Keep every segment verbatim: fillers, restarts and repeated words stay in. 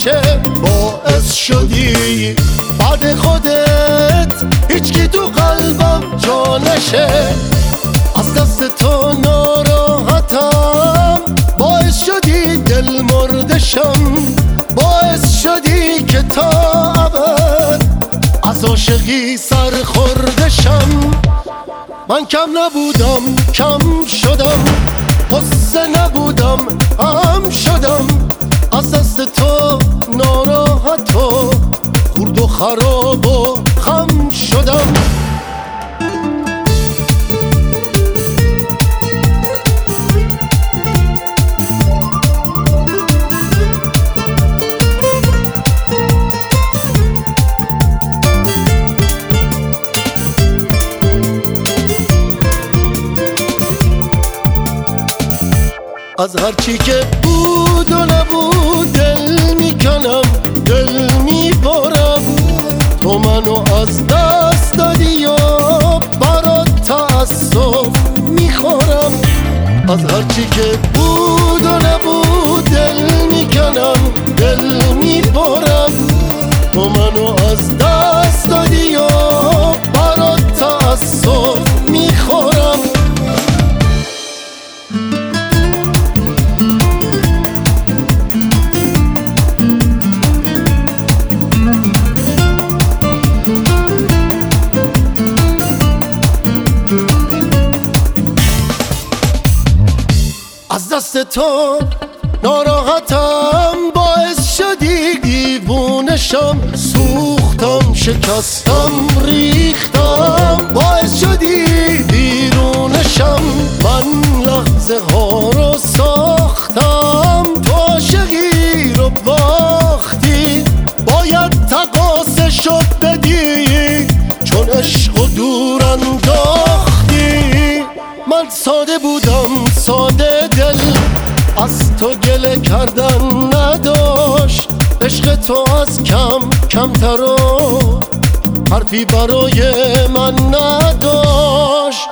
نشه باعث شدی بعد خودت هیچکی تو قلبم جا نشه. از دست تو ناراحتم، باعث شدی دل مردشم، باعث شدی که تا ابد از عاشقی سر خوردشم. من کم نبودم کم شدم، قصه نبودم هم شدم، از دست تو ناراحت و خورد و خراب و خم شدم. از هرچی که بود و نبود دل میکنم، دل میبارم. تو منو از دست دادی یا برات تأسف میخورم. از هرچی که بود و نبود دل میکنم، دل میبارم. تو منو از دست دادی یا برات تأسف میخورم. از دست تو ناراحتم، باعث شدی دیوونشم. سوختم شکستم ریختم، باعث شدی بیرونشم. من لحظه ها رو ساختم، تو عاشقی رو باختی. باید تقاصشو بدی چون عشق و دور انداختی. من ساده بودم ساده دل، از تو گله کردن نداشت. عشق تو از کم کمتر و حرفی برای من نداشت.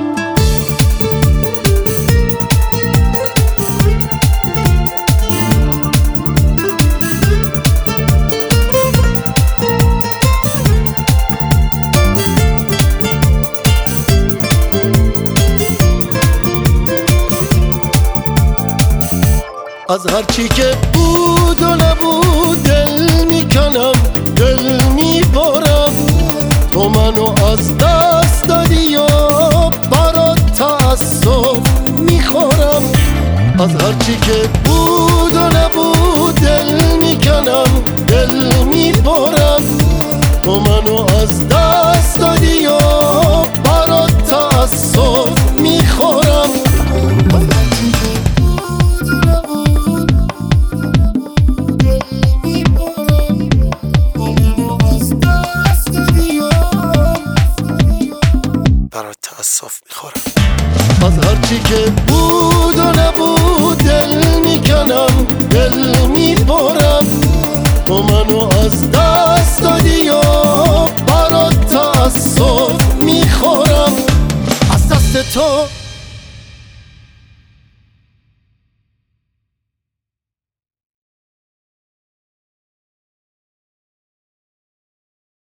از هرچی که بود و نبود دل میکنم، دل میبارم. تو منو از دست دادی یا برات تأسف میخورم. از هرچی که بود و نبود دل میکنم، دل میبارم. تو منو از دست دادی یا برات تأسف میخورم. تأسف میخورم. از هرچی که بود و نبود دل میکنم، دل میبارم. تو منو از دست دادی یا برات تأسف میخورم. از دست تو